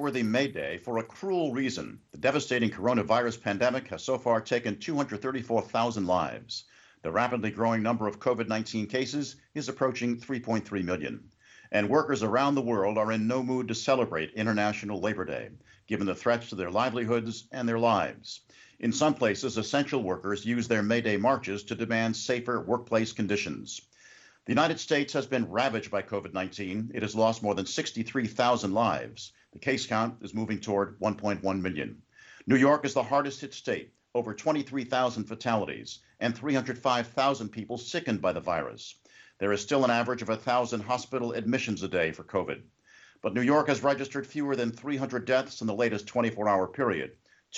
newsworthy May Day for a cruel reason. The devastating coronavirus pandemic has so far taken 234,000 lives. The rapidly growing number of COVID-19 cases is approaching 3.3 million. And workers around the world are in no mood to celebrate International Labor Day, given the threats to their livelihoods and their lives. In some places, essential workers use their May Day marches to demand safer workplace conditions. The United States has been ravaged by COVID-19. It has lost more than 63,000 lives. The case count is moving toward 1.1 million. New York is the hardest hit state, over 23,000 fatalities and 305,000 people sickened by the virus. There is still an average of 1,000 hospital admissions a day for COVID. But New York has registered fewer than 300 deaths in the latest 24-hour period,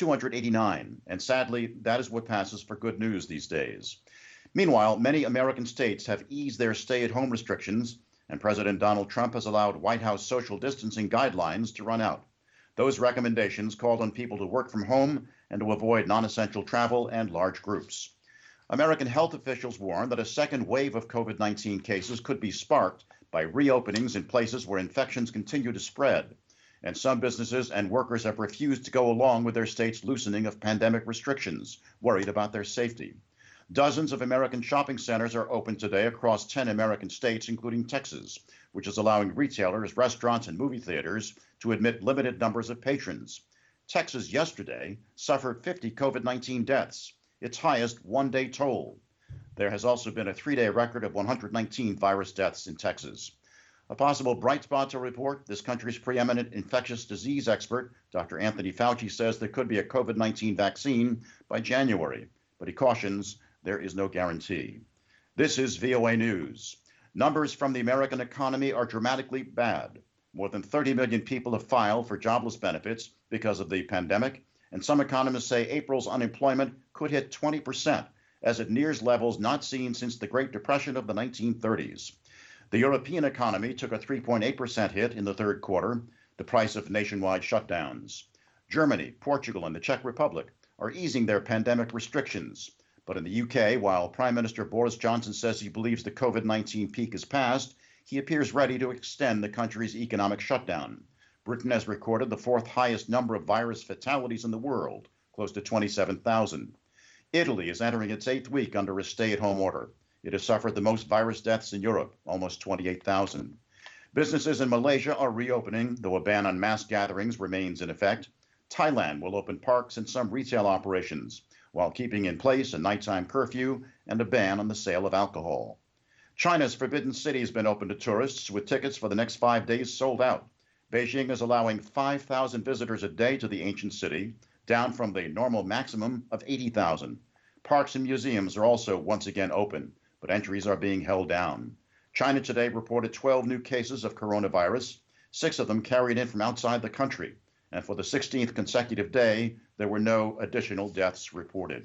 289. And sadly, that is what passes for good news these days. Meanwhile, many American states have eased their stay-at-home restrictions, and President Donald Trump has allowed White House social distancing guidelines to run out. Those recommendations called on people to work from home and to avoid non-essential travel and large groups. American health officials warn that a second wave of COVID-19 cases could be sparked by reopenings in places where infections continue to spread. And some businesses and workers have refused to go along with their state's loosening of pandemic restrictions, worried about their safety. Dozens of American shopping centers are open today across 10 American states, including Texas, which is allowing retailers, restaurants, and movie theaters to admit limited numbers of patrons. Texas yesterday suffered 50 COVID-19 deaths, its highest one-day toll. There has also been a three-day record of 119 virus deaths in Texas. A possible bright spot to report, this country's preeminent infectious disease expert, Dr. Anthony Fauci, says there could be a COVID-19 vaccine by January, but he cautions there is no guarantee. This is VOA News. Numbers from the American economy are dramatically bad. More than 30 million people have filed for jobless benefits because of the pandemic, and some economists say April's unemployment could hit 20%, as it nears levels not seen since the Great Depression of the 1930s. The European economy took a 3.8% hit in the third quarter, the price of nationwide shutdowns. Germany, Portugal, and the Czech Republic are easing their pandemic restrictions. But in the UK, while Prime Minister Boris Johnson says he believes the COVID-19 peak is past, he appears ready to extend the country's economic shutdown. Britain has recorded the fourth highest number of virus fatalities in the world, close to 27,000. Italy is entering its eighth week under a stay-at-home order. It has suffered the most virus deaths in Europe, almost 28,000. Businesses in Malaysia are reopening, though a ban on mass gatherings remains in effect. Thailand will open parks and some retail operations, while keeping in place a nighttime curfew and a ban on the sale of alcohol. China's Forbidden City has been open to tourists, with tickets for the next 5 days sold out. Beijing is allowing 5,000 visitors a day to the ancient city, down from the normal maximum of 80,000. Parks and museums are also once again open, but entries are being held down. China today reported 12 new cases of coronavirus, 6 of them carried in from outside the country. And for the 16th consecutive day, there were no additional deaths reported.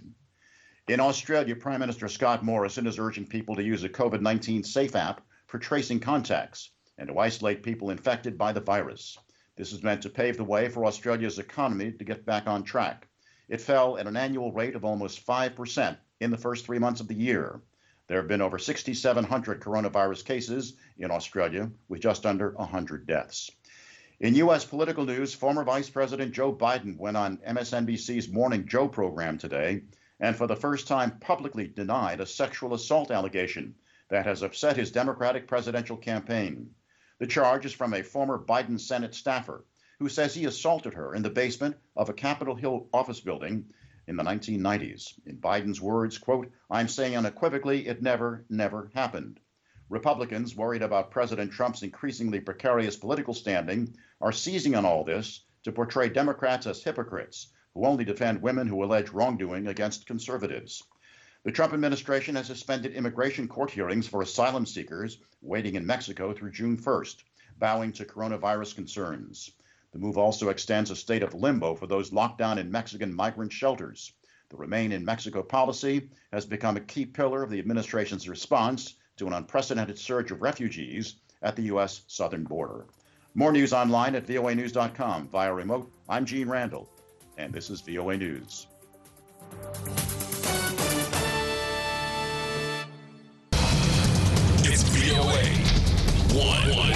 In Australia, Prime Minister Scott Morrison is urging people to use a COVID-19 Safe app for tracing contacts and to isolate people infected by the virus. This is meant to pave the way for Australia's economy to get back on track. It fell at an annual rate of almost 5% in the first 3 months of the year. There have been over 6,700 coronavirus cases in Australia, with just under 100 deaths. In U.S. political news, former Vice President Joe Biden went on MSNBC's Morning Joe program today and for the first time publicly denied a sexual assault allegation that has upset his Democratic presidential campaign. The charge is from a former Biden Senate staffer who says he assaulted her in the basement of a Capitol Hill office building in the 1990s. In Biden's words, quote, "I'm saying unequivocally it never happened." Republicans, worried about President Trump's increasingly precarious political standing, are seizing on all this to portray Democrats as hypocrites who only defend women who allege wrongdoing against conservatives. The Trump administration has suspended immigration court hearings for asylum seekers waiting in Mexico through June 1st, bowing to coronavirus concerns. The move also extends a state of limbo for those locked down in Mexican migrant shelters. The Remain in Mexico policy has become a key pillar of the administration's response to an unprecedented surge of refugees at the U.S. southern border. More news online at voanews.com via remote. I'm Gene Randall, and this is VOA News. It's VOA 1